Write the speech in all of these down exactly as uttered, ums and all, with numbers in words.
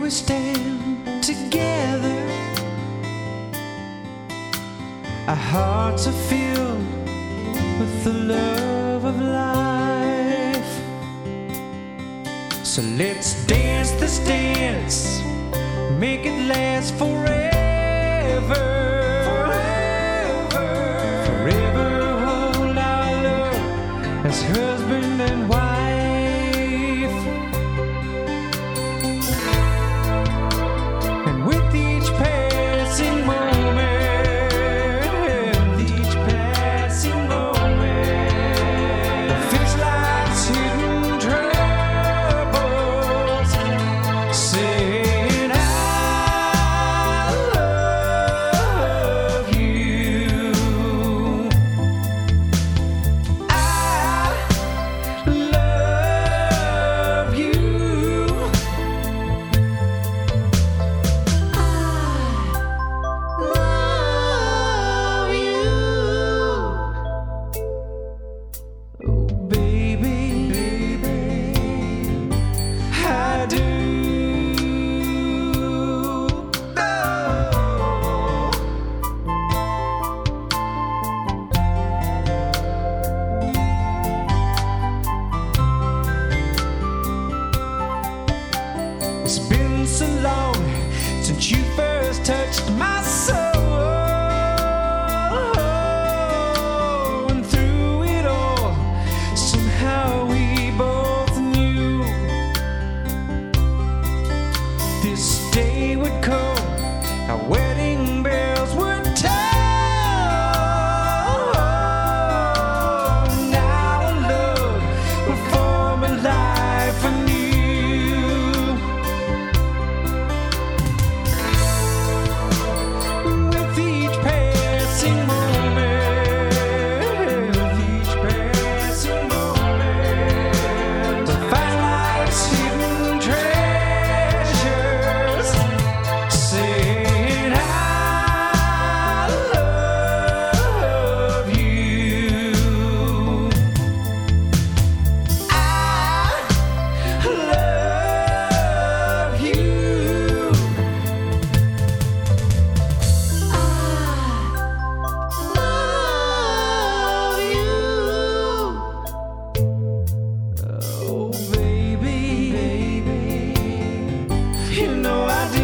we stand together. Our hearts are filled with the love of life. So let's dance this dance, make it last forever. Forever, forever hold our love as husband and wife. And with each passing moment, with each passing moment, we'll fix life's hidden troubles, saying I love you. I love you. Love you. Oh, baby, baby, I do. It's been so long since you first touched my soul. And through it all, somehow we both knew this day would come, our wedding bells would toll. Now our love will form a life anew. With each passing moment, with each passing moment, to find life's hidden treasures, saying I love you. I love you. Love you. Oh, baby, baby, you know I do.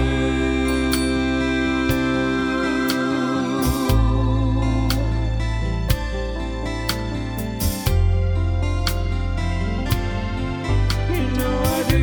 You know I do.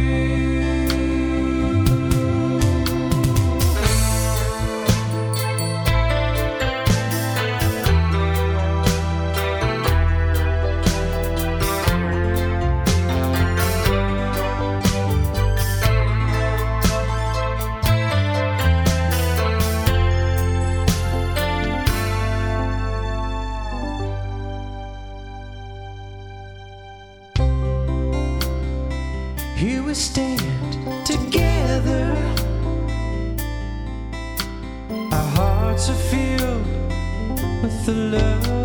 Here we stand together. Our hearts are filled with the love